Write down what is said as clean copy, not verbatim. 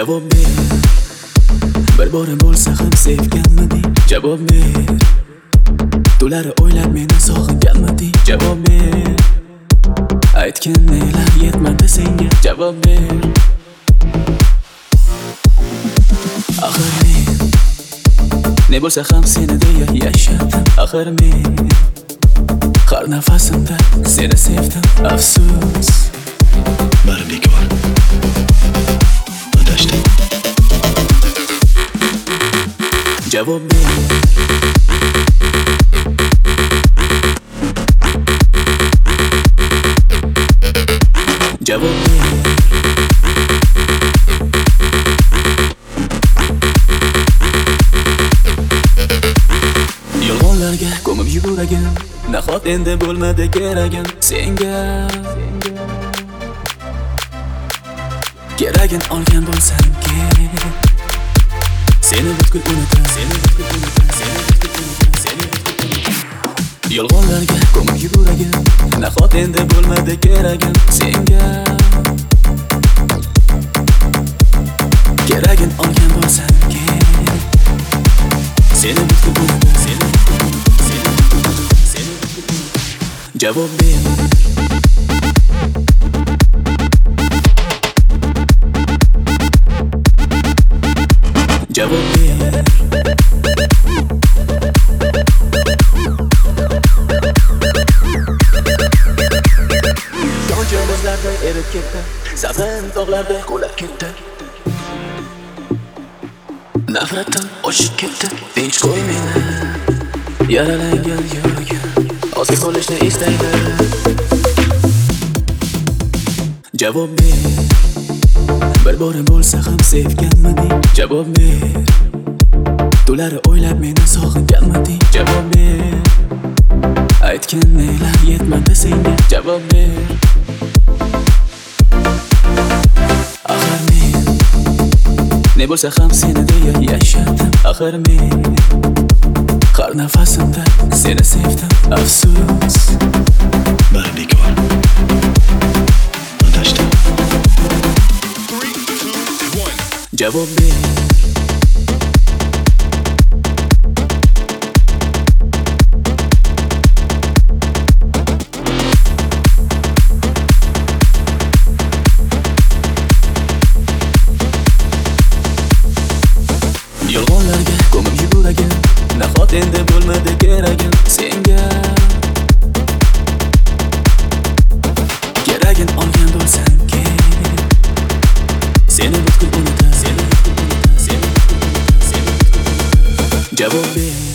javob ber. Bir borim bo'lsa ham sevganmiding? Javob ber. Tunlari o'ylab meni sog'inganmiding? Javob ber. Aytgan nelar yetmadi senga? Javob ber. Axir men ne bo'lsa ham seni deya yashadim. Axir men har nafasimda seni sevdim. Afsus, bari bekor adashdim. Javob ber. Javob ber. Yolg'onlarga ko'mib yuguragin, nahot endi bo'lmadi keragin senga. Keragin olgan bo'lsam kerak. Seni butkul unutam, seni butkul unutam, seni butkul unutam, seni butkul unutam. Yolg'onlarga ko'mib yuguragin, nahot endi bo'lmadi keragin senga. Keragin olgan bo'lsam kerak. Seni butkul unutam, seni butkul unutam, seni butkul unutam, seni butkul unutam. Javob ber. Javob ber. Qancha muzlarda erib ketdi, sabrim tog'larda qulab ketdi. Nafratim oshib ketdi, tinch qo'y meni. Yaralangan yuragim ozgina bo'lishni istaydi. Javob ber. Bir borim bo'lsa ham sevganmiding? Javob ber. Tunlari o'ylab meni sog'inganmiding? Javob ber. Aytgan nelar yetmadi senga? Javob ber. Axir men ne bo'lsa ham seni deya yashadim. Axir men har nafasimda seni sevdim. Afsus, bari bekor adashdim. Javob ber. Yolg'onlarga ko'mib yuguragin, nahot endi bo'lmadi keragin senga. Keragin olgan bo'lsam kerak. Seni butkul unutam, seni butkul unutam, seni butkul unutam, seni butkul unutam. Javob ber.